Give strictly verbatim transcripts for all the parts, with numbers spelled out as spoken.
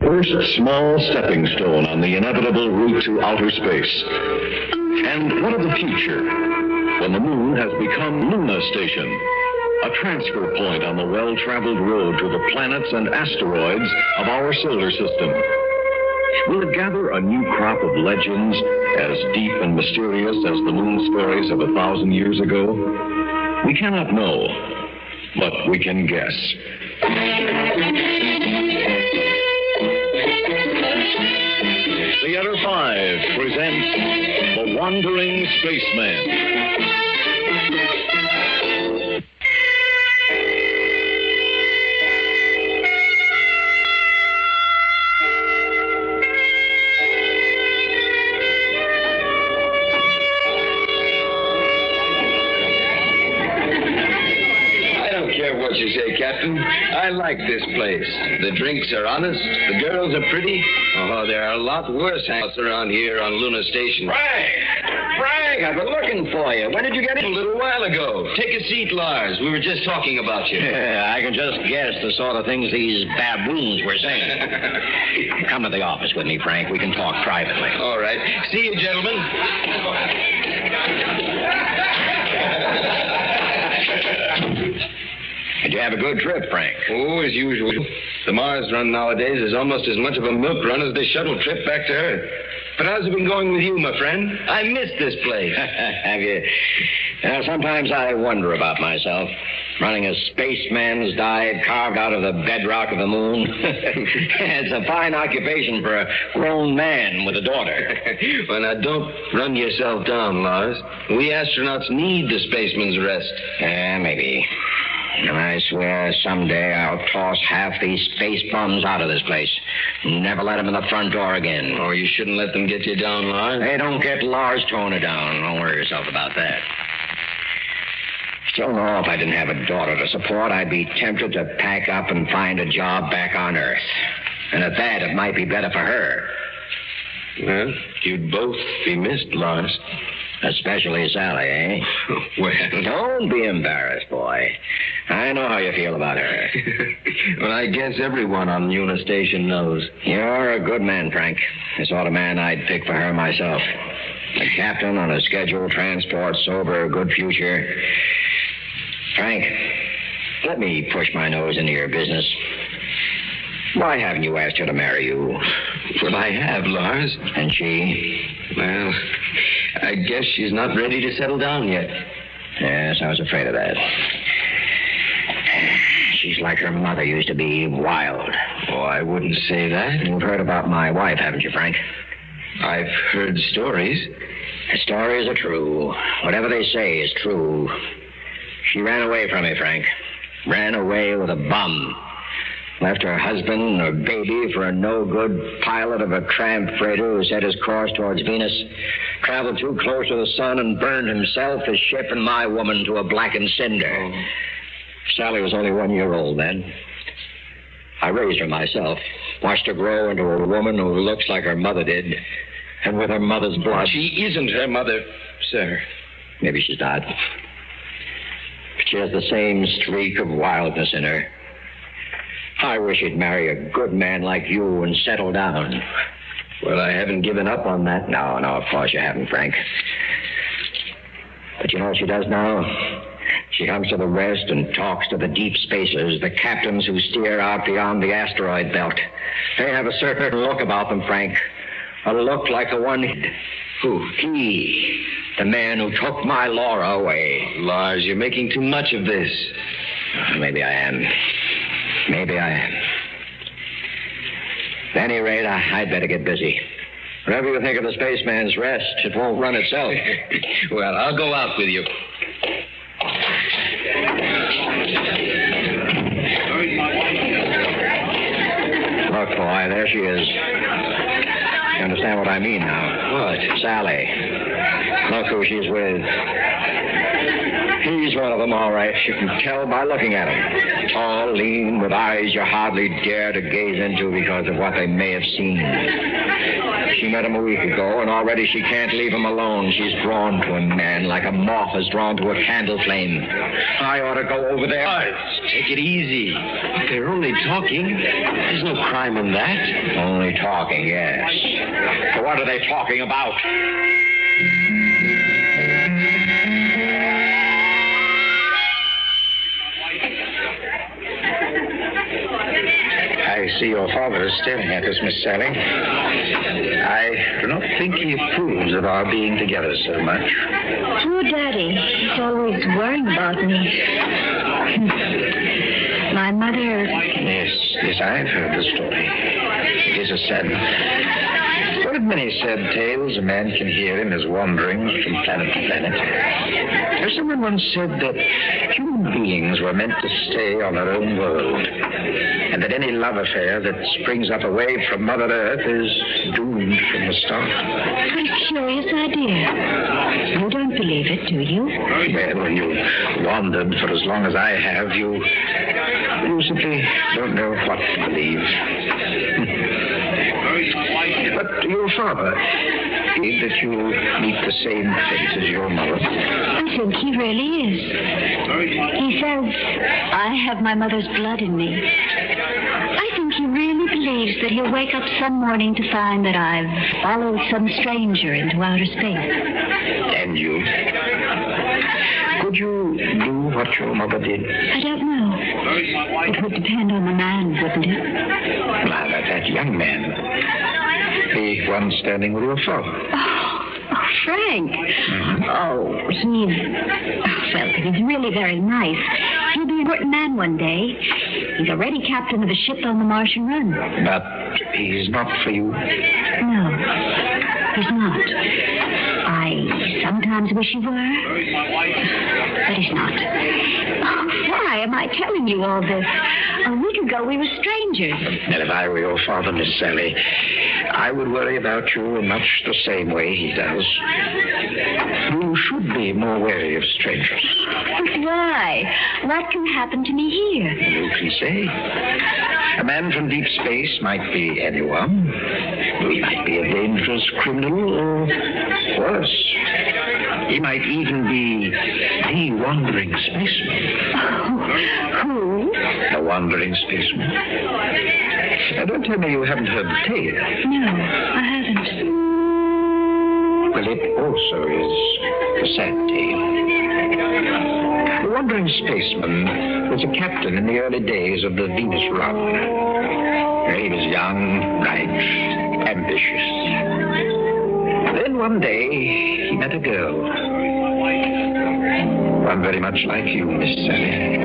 First small stepping stone on the inevitable route to outer space. And what of the future, when the moon has become Luna Station, a transfer point on the well-traveled road to the planets and asteroids of our solar system? Will it gather a new crop of legends as deep and mysterious as the moon stories of a thousand years ago? We cannot know, but we can guess. Theater five presents The Wandering Spaceman. You say, Captain? I like this place. The drinks are honest. The girls are pretty. Oh, there are a lot worse houses around here on Luna Station. Frank! Frank, I've been looking for you. When did you get in? A little while ago. Take a seat, Lars. We were just talking about you. Yeah, I can just guess the sort of things these baboons were saying. Come to the office with me, Frank. We can talk privately. All right. See you, gentlemen. Did you have a good trip, Frank? Oh, as usual. The Mars run nowadays is almost as much of a milk run as the shuttle trip back to Earth. But how's it been going with you, my friend? I miss this place. Have you? Well, sometimes I wonder about myself. Running a spaceman's diet carved out of the bedrock of the moon. It's a fine occupation for a grown man with a daughter. Well, now, don't run yourself down, Lars. We astronauts need the spaceman's rest. Yeah, maybe. And I swear someday I'll toss half these space bums out of this place. Never let them in the front door again. Oh, you shouldn't let them get you down, Lars. They don't get Lars Toner down. Don't worry yourself about that. Still know if I didn't have a daughter to support, I'd be tempted to pack up and find a job back on Earth. And at that, it might be better for her. Well, you'd both be missed, Lars. Especially Sally, eh? Well, don't be embarrassed, boy. I know how you feel about her. Well, I guess everyone on Luna Station knows. You're a good man, Frank. The sort of man I'd pick for her myself. A captain on a scheduled transport, sober, good future. Frank, let me push my nose into your business. Why haven't you asked her to marry you? Well, I have, Lars. And she? Well, I guess she's not ready to settle down yet. Yes, I was afraid of that. She's like her mother used to be, wild. Oh, I wouldn't say that. You've heard about my wife, haven't you, Frank? I've heard stories. The stories are true. Whatever they say is true. She ran away from me, Frank. Ran away with a bum. Left her husband and her baby for a no-good pilot of a tramp freighter who set his course towards Venus, traveled too close to the sun and burned himself, his ship, and my woman to a blackened cinder. Oh. Sally was only one year old then. I raised her myself, watched her grow into a woman who looks like her mother did, and with her mother's blood. She isn't her mother, sir. Maybe she's not. But she has the same streak of wildness in her. I wish you'd marry a good man like you and settle down. Well, I haven't given up on that. No, no, of course you haven't, Frank. But you know what she does now? She comes to the rest and talks to the deep spacers, the captains who steer out beyond the asteroid belt. They have a certain look about them, Frank. A look like the one... Who? He. The man who took my Laura away. Lars, you're making too much of this. Maybe I am. Maybe I am. At any rate, I, I'd better get busy. Whatever you think of the spaceman's rest, it won't run itself. Well, I'll go out with you. Look, boy, there she is. You understand what I mean now? What? Sally. Look who she's with. He's one of them, all right. You can tell by looking at him. Tall, lean, with eyes you hardly dare to gaze into because of what they may have seen. She met him a week ago, and already she can't leave him alone. She's drawn to him, man, like a moth is drawn to a candle flame. I ought to go over there. Oh, take it easy. They're only talking. There's no crime in that. Only talking, yes. But what are they talking about? I see your father is staring at us, Miss Sally. I do not think he approves of our being together so much. Poor Daddy. He's always worrying about me. My mother... Yes, yes, I've heard the story. It is a sad... One of many sad tales a man can hear in his wanderings from planet to planet. Someone once said that human beings were meant to stay on their own world, and that any love affair that springs up away from Mother Earth is doomed from the start. What a curious idea. You don't believe it, do you? Well, when you wandered for as long as I have, you, you simply don't know what to believe. But your father, that you meet the same fate as your mother? I think he really is. He says, I have my mother's blood in me. I think he really believes that he'll wake up some morning to find that I've followed some stranger into outer space. And you? Could you do what your mother did? I don't know. It would depend on the man, wouldn't it? Well, that, that young man. The one standing with your father. Oh, oh Frank. Mm-hmm. Oh, he's... Well, he's really very nice. He'll be an important man one day. He's already captain of a ship on the Martian run. But he's not for you? No, he's not. I sometimes wish he were, but he's not. Oh, why am I telling you all this? A week ago, we were strangers. And if I were your father, Miss Sally, I would worry about you in much the same way he does. You should be more wary of strangers. But why? What can happen to me here? You can say. A man from deep space might be anyone. He might be a dangerous criminal, or worse. He might even be the wandering spaceman. Oh, who? A wandering spaceman. Now, don't tell me you haven't heard the tale. No, I haven't. Well, it also is a sad tale. The wandering spaceman was a captain in the early days of the Venus run. He was young, bright, ambitious. Then one day, he met a girl. One very much like you, Miss Sally.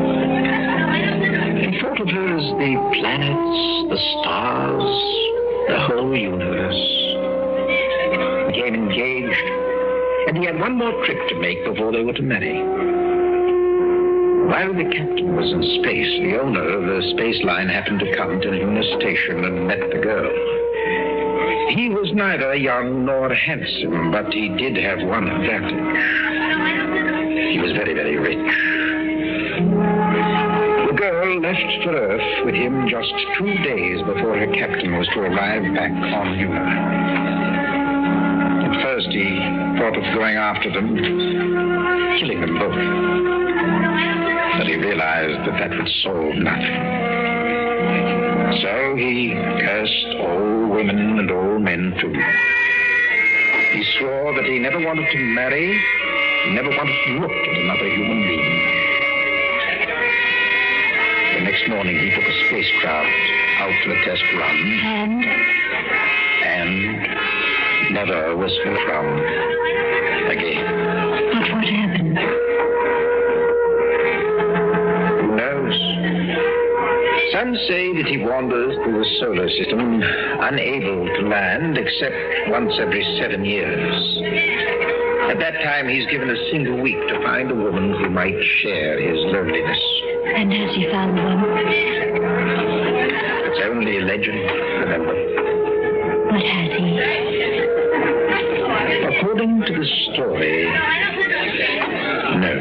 He thought of her as the planets, the stars, the whole universe. Became engaged, and he had one more trip to make before they were to marry. While the captain was in space, the owner of the space line happened to come to Luna Station and met the girl. He was neither young nor handsome, but he did have one advantage. He was very, very rich. The girl left for Earth with him just two days before her captain was to arrive back on Luna. At first, he thought of going after them, killing them both. But he realized that that would solve nothing. So he cursed all women and all men, too. He swore that he never wanted to marry, he never wanted to look at another human being. The next morning, he took a spacecraft out for a test run. And? And never was found again. But what happened? Who knows? Some say that he wanders through the solar system, unable to land except once every seven years. At that time, he's given a single week to find a woman who might share his loneliness. And has he found one? It's only a legend, remember. What has he? According to the story, no.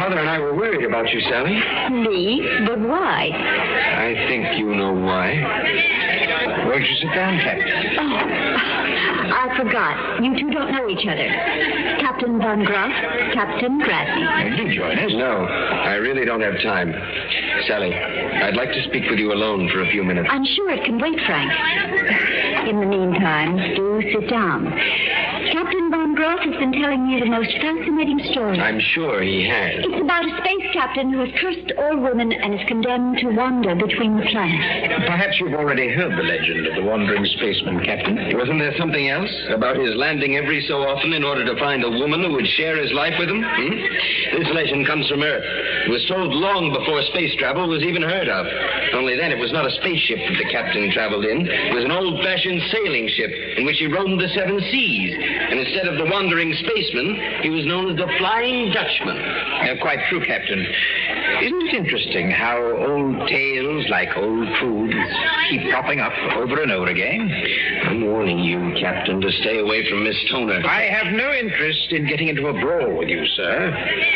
Mother and I were worried about you, Sally. Leave? But why? I think you know why. Won't you sit down, Captain? Oh, I forgot. You two don't know each other. Captain Von Groff, Captain Grassi. Do join us. No, I really don't have time. Sally, I'd like to speak with you alone for a few minutes. I'm sure it can wait, Frank. In the meantime, do sit down. Captain Von Groff has been telling me the most fascinating story. I'm sure he has. It's about a space captain who has cursed all women and is condemned to wander between the planets. Perhaps you've already heard the legend of the wandering spaceman, Captain. Wasn't there something else about his landing every so often in order to find a woman who would share his life with him? Hmm? This legend comes from Earth. It was told long before space travel was even heard of. Only then it was not a spaceship that the captain traveled in. It was an old-fashioned sailing ship in which he roamed the seven seas. And instead of the wandering spaceman, he was known as the Flying Dutchman. Uh, quite true, Captain. Isn't it interesting how old tales like old truths keep popping up over and over again? I'm warning you, Captain, to stay away from Miss Toner. I have no interest in getting into a brawl with you, sir.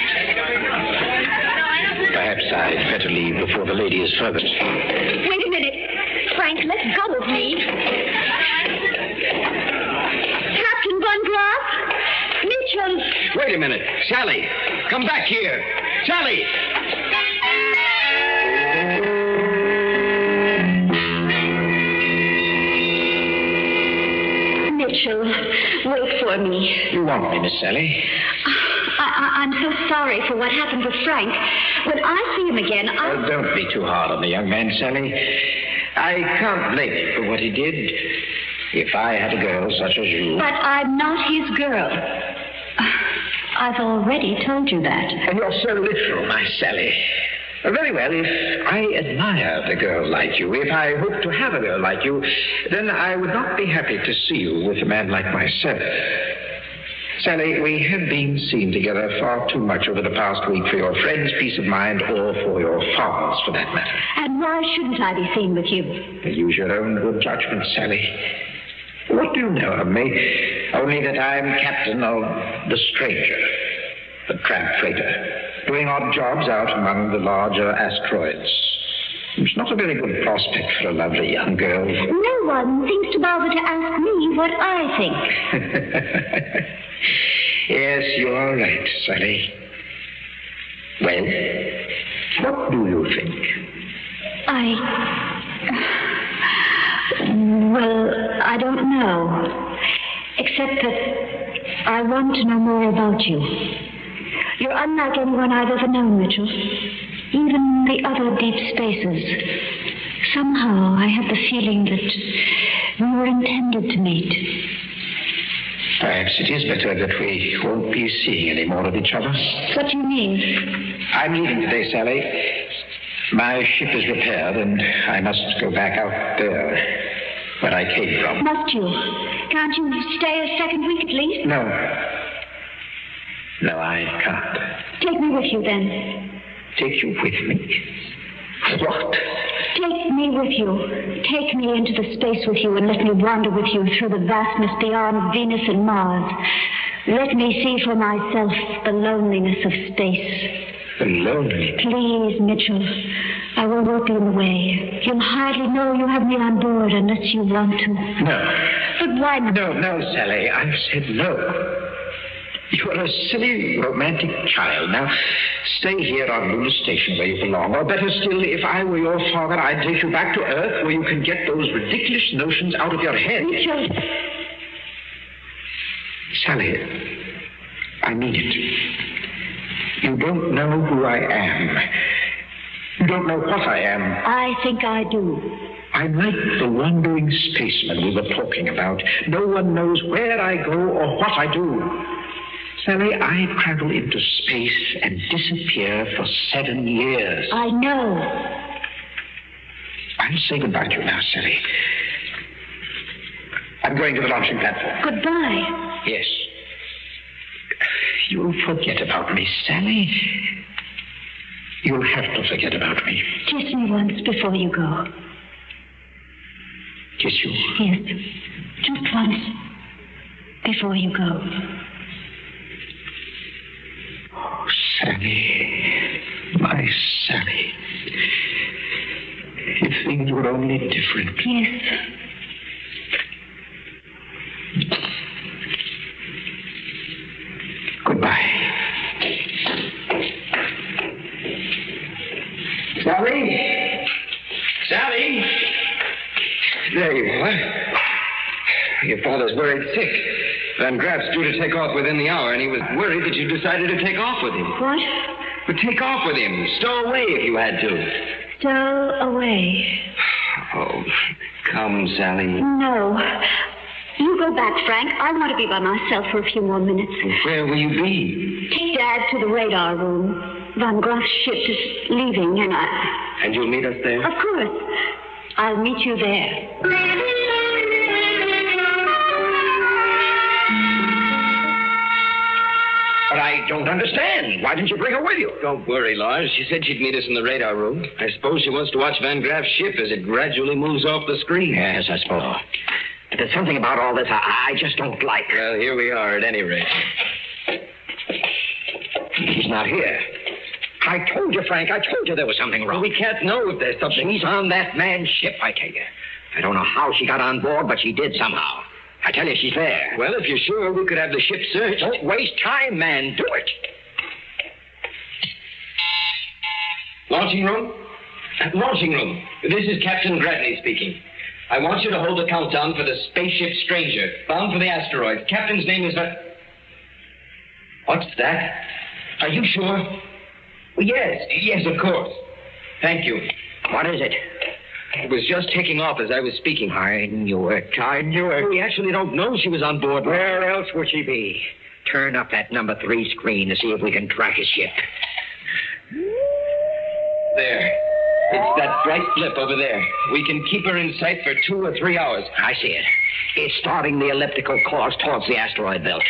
Perhaps I'd better leave before the lady is furthest. Wait a minute. Frank, let go of me. Captain Von Groff? Mitchell! Wait a minute. Sally, come back here. Sally! Mitchell, wait for me. You want me, Miss Sally? I, I, I'm so sorry for what happened with Frank. When I see him again, I... Oh, don't be too hard on the young man, Sally. I can't blame him for what he did. If I had a girl such as you... But I'm not his girl. I've already told you that. And you're so literal, my Sally. Very well, if I admired a girl like you, if I hoped to have a girl like you, then I would not be happy to see you with a man like myself. Sally, we have been seen together far too much over the past week for your friend's peace of mind or for your father's, for that matter. And why shouldn't I be seen with you? Use your own good judgment, Sally. What do you know of me? Only that I'm captain of the Stranger, the tramp freighter, doing odd jobs out among the larger asteroids. It's not a very good prospect for a lovely young girl. No one seems to bother to ask me what I think. Yes, you are right, Sally. Well, what do you think? I... Well, I don't know. Except that I want to know more about you. You're unlike anyone I've ever known, Mitchell. Even the other deep spaces. Somehow I have the feeling that we were intended to meet. Perhaps it is better that we won't be seeing any more of each other. What do you mean? I'm leaving today, Sally. My ship is repaired, and I must go back out there where I came from. Must you? Can't you stay a second week at least? No. No, I can't. Take me with you, then. Take you with me? What? Take me with you. Take me into the space with you and let me wander with you through the vastness beyond Venus and Mars. Let me see for myself the loneliness of space. The loneliness? Please, Mitchell. I won't be in the way. You'll hardly know you have me on board unless you want to. No. But why not? No, no, Sally. I've said no. You're a silly, romantic child. Now, stay here on Luna Station where you belong. Or better still, if I were your father, I'd take you back to Earth where you can get those ridiculous notions out of your head. Mitchell. Sally, I mean it. You don't know who I am. You don't know what I am. I think I do. I'm like the wandering spaceman we were talking about. No one knows where I go or what I do. Sally, I travel into space and disappear for seven years. I know. I'll say goodbye to you now, Sally. I'm going to the launching platform. Goodbye. Yes. You'll forget about me, Sally. You'll have to forget about me. Kiss me once before you go. Kiss you? Yes. Just once before you go. Oh, Sally. were only different. Yes. Goodbye. Sally? Sally? There you are. Your father's worried sick. Van Graff's due to take off within the hour, and he was worried that you decided to take off with him. What? But take off with him. Stow away if you had to. Stow away. Oh, come, Sally. No. You go back, Frank. I want to be by myself for a few more minutes. Where will you be? Take Dad to the radar room. Van Graff's ship is leaving, and I... And you'll meet us there? Of course. I'll meet you there. But I don't understand. Why didn't you bring her with you? Don't worry, Lars. She said she'd meet us in the radar room. I suppose she wants to watch Van Graff's ship as it gradually moves off the screen. Yes, I suppose. But there's something about all this I, I just don't like. Well, here we are at any rate. She's not here. I told you, Frank, I told you there was something wrong. Well, we can't know if there's something... She's on that man's ship, I tell you. I don't know how she got on board, but she did somehow. I tell you, she's there. Well, if you're sure, we could have the ship searched. Don't waste time, man. Do it. Launching room? Launching room. This is Captain Gradney speaking. I want you to hold the countdown for the spaceship Stranger, bound for the asteroid. Captain's name is... Uh... What's that? Are you sure? Well, yes, yes, of course. Thank you. What is it? It was just taking off as I was speaking. I knew it. I knew it. We actually don't know she was on board. Where else would she be? Turn up that number three screen to see if we can track his ship. There. It's that bright blip over there. We can keep her in sight for two or three hours. I see it. It's starting the elliptical course towards the asteroid belt.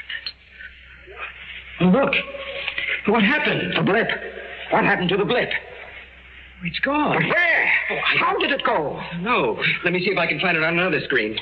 Look. What happened? The blip. What happened to the blip? It's gone. But where? Oh, I... How did it go? No. Let me see if I can find it on another screen.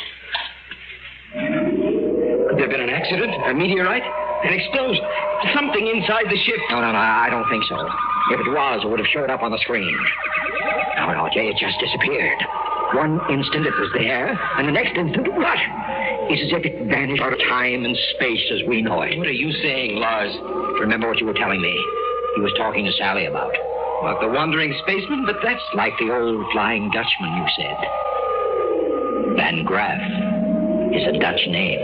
Could there have been an accident? A meteorite? An explosion? Something inside the ship? No, no, no. I don't think so. If it was, it would have showed up on the screen. No, no, Jay, it just disappeared. One instant it was there, and the next instant, what? It's as if it vanished out of time and space as we know it. What are you saying, Lars? Remember what you were telling me? He was talking to Sally about. About the wandering spaceman? But that's... Like the old Flying Dutchman, you said. Van Graff is a Dutch name.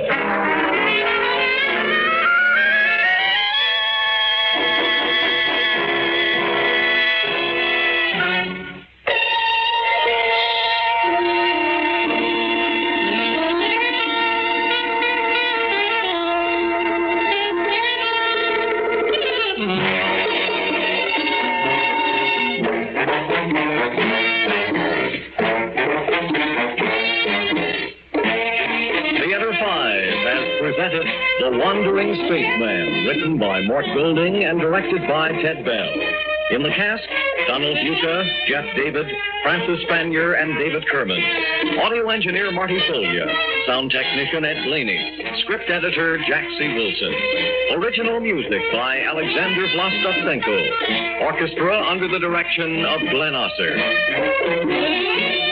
The Wandering Spaceman, written by Mort Golding and directed by Ted Bell. In the cast, Donald Yucca, Jeff David, Francis Spanier, and David Kerman. Audio engineer Marty Solia. Sound technician Ed Blaney. Script editor Jack C. Wilson. Original music by Alexander Vlastovsenko. Orchestra under the direction of Glenn Osser.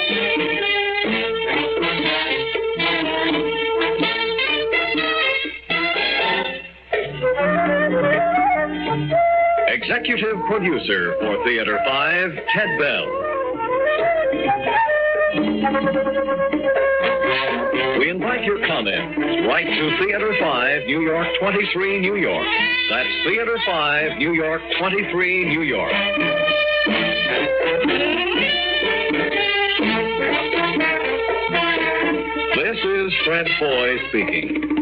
Executive producer for Theater five, Ted Bell. We invite your comments. Write to Theater five, New York twenty-three, New York. That's Theater five, New York twenty-three, New York. This is Fred Foy speaking.